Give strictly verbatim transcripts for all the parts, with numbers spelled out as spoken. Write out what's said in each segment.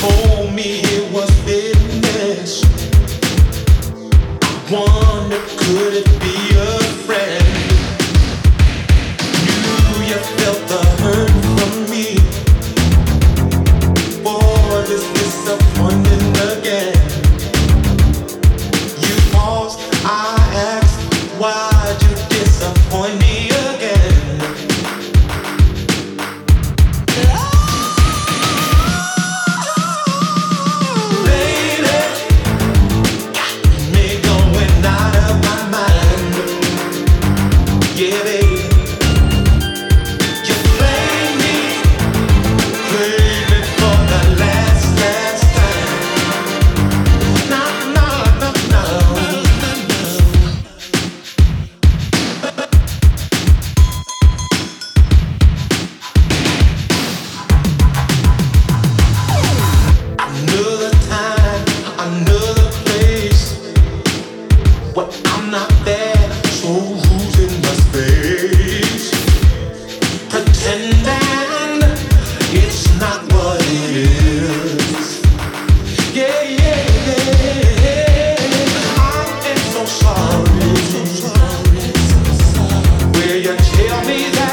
told me it was business. I wonder, could it be a friend? Knew you felt the hurt from me. Boy, this disappointing again. You paused, I asked, why'd you disappoint me again? Yeah, baby.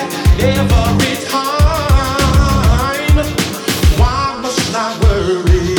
Every time, why must I worry?